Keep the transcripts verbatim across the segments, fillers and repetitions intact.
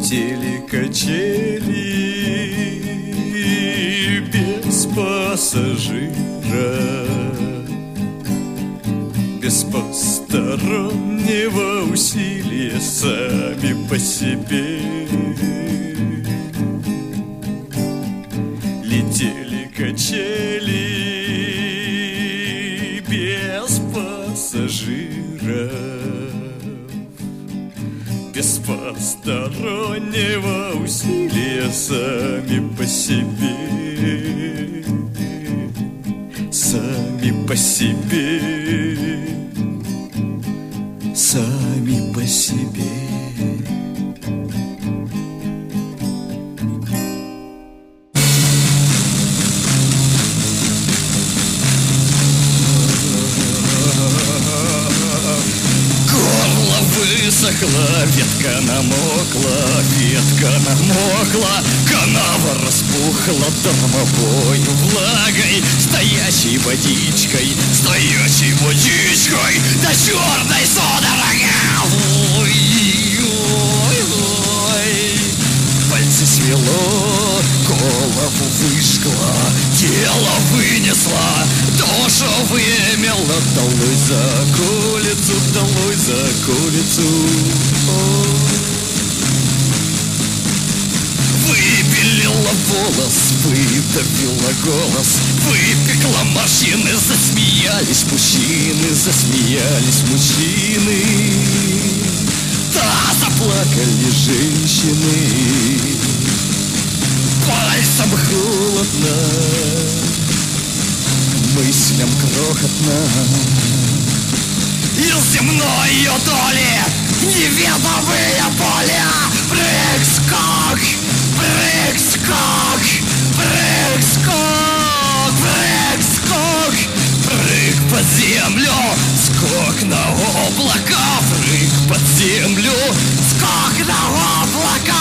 Летели качели без пассажира, без постороннего усилия, сами по себе. Летели качели без пассажира, без постороннего усилия, сами по себе, сами по себе, сами по себе. Высохла, ветка намокла, ветка намокла, канава распухла дармовою влагой, стоячей водичкой, стоячей водичкой, да черной судорогой. Ой, ой, ой. Пальцы свело, голову выжгла, тело вынесла, душу вымела, долой за околицу, долой за околицу. Выпилила волос, выдавила голос, выпекла морщины, засмеялись мужчины, засмеялись мужчины. Да, заплакали женщины. Пальцем холодно, мыслям крохотно. Из земной ее доли неведомые поля. Прыг-скок, прыг-скок, прыг-скок, прыг-скок, прыг под землю, скок на облака, прыг под землю, скок на облака.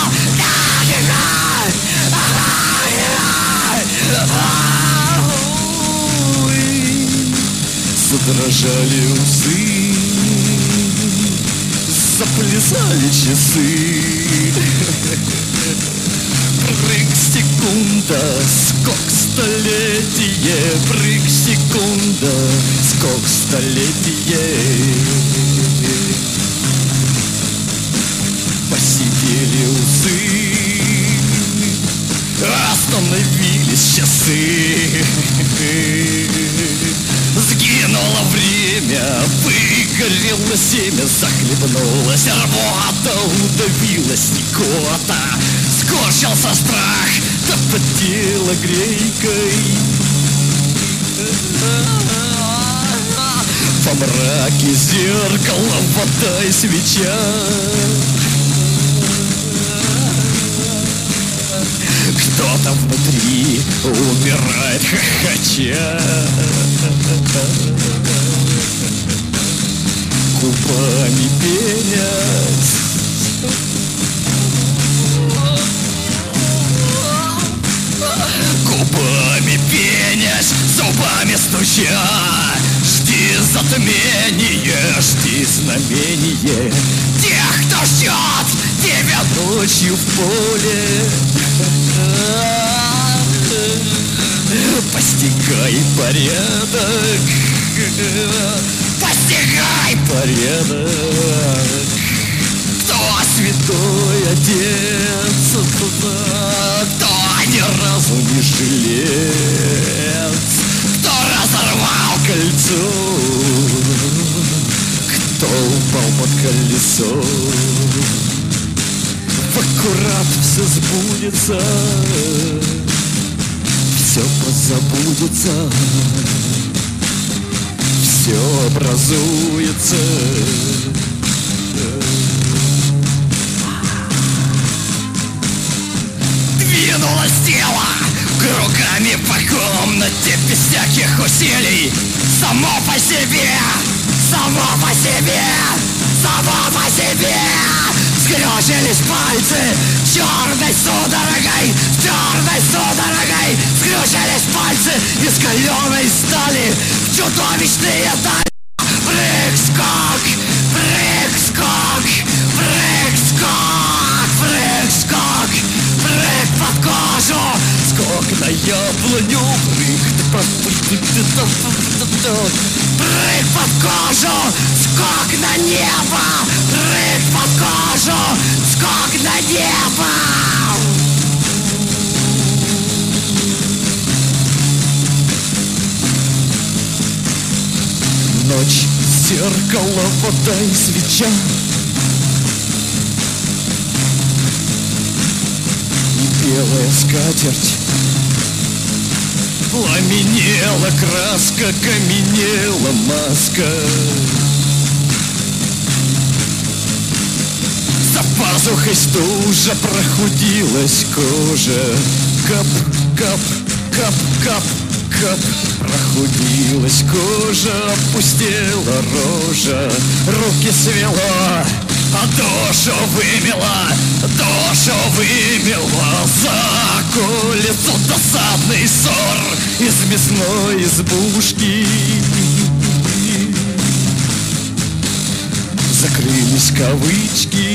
Задрожали усы, заплясали часы. Прыг секунда, скок столетие, прыг секунда, скок столетие. Посидели усы, остановились часы. Сгинуло время, выгорело семя, захлебнулась рвота, удавилась икота. Скорчился страх, да потела грейкой. Во мраке зеркало, вода и свеча. Кто-то внутри умирает хохоча. Губами пенясь, губами пенясь, зубами стуча. Жди затмение, жди знамение тех, кто ждет тебя ночью в поле. Постигай порядок, постигай порядок. Кто святой отец, кто ни разу не жилец, кто разорвал кольцо, кто упал под колесо. В аккурат все сбудется, все позабудется, все образуется. Двинулось тело кругами по комнате без всяких усилий. Само по себе, само по себе, само по себе. Скрючились пальцы черной судорогой, черной судорогой. Скрючились пальцы из каленой стали в чудовищные дали. Прыг-скок, прыг-скок, прыг-скок, прыг-скок. яблоню. Прыг под кожу, скок на небо. Прыг под кожу, скок на небо. Ночь, зеркало, вода и свеча. И белая скатерть. Пламенела краска, каменела маска. За пазухой стужа, прохудилась кожа. Кап, кап, кап, кап, кап. Прохудилась кожа, опустела рожа. Руки свела, а душу вымела, душу вымела. За околицу досадный ссор из мясной избушки. Закрылись кавычки,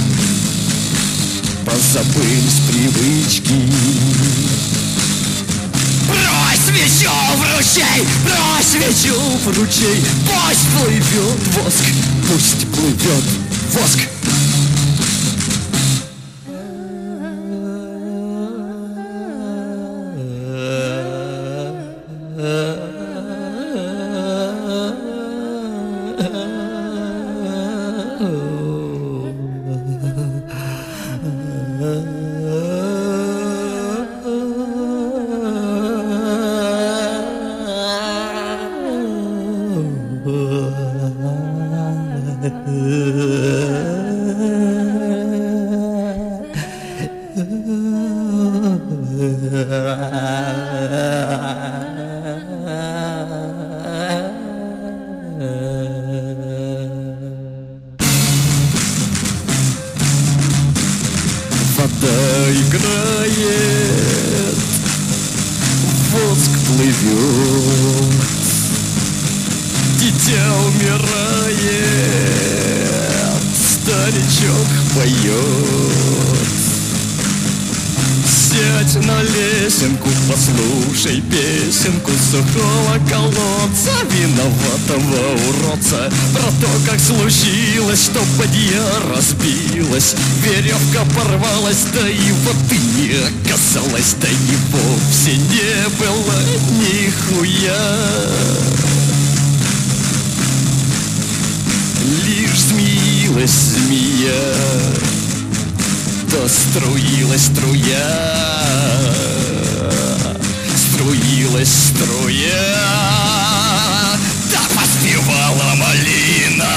позабылись привычки. Брось свечу в ручей, брось свечу В ручей пусть плывет воск, пусть плывет воск. Вода играет, воск плывет, дитя умирает, старичок поет. Сядь на лесенку, послушай песенку сухого колодца, виноватого уродца. Про то, как случилось, что бадья разбилась, веревка порвалась, да и воды не оказалось, да и вовсе не было нихуя. Лишь змеилась змея, да струилась струя, струилась струя, да поспевала малина.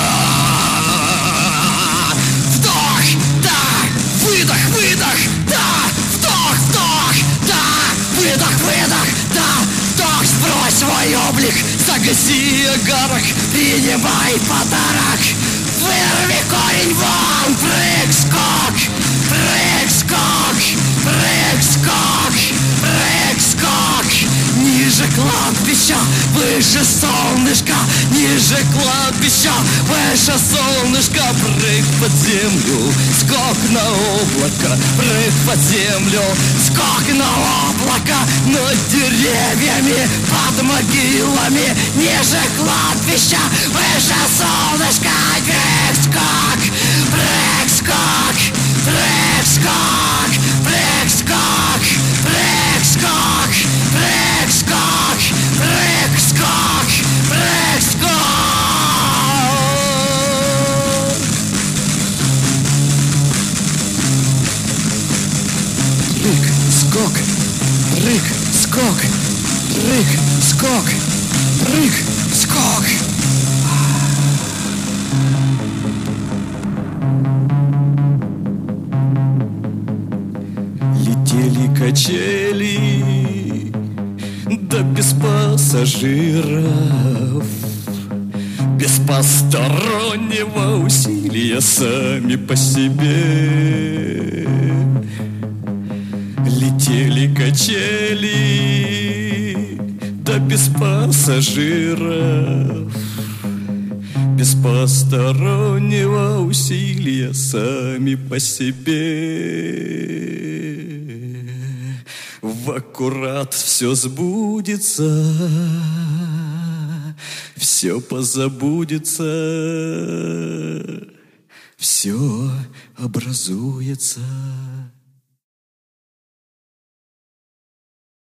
Вдох, да, выдох, выдох, да, вдох, вдох, да, выдох, выдох, да, вдох, сбрось свой облик, загаси огарок, принимай подарок. Вырви корень вон, прыг, скок, прыг, скок, прыг, скок, прыг, скок. Ниже кладбища, выше солнышка, ниже кладбища, выше солнышка. Прыг под землю, скок на облако, прыг под землю, Скок на облако, над деревьями, под могилами, ниже кладбища, выше солнышка. Прыг, скок, прыг, скок, прыг, скок, прыг, скок, прыг, скок, прыг, скок, прыг, скок, прыг, скок. прыг, скок, прыг, скок, прыг, скок, прыг, скок. Летели качели, да без пассажиров, без постороннего усилия, сами по себе. Летели качели, да без пассажиров, без постороннего усилия, сами по себе. в аккурат все сбудется, все позабудется, все образуется.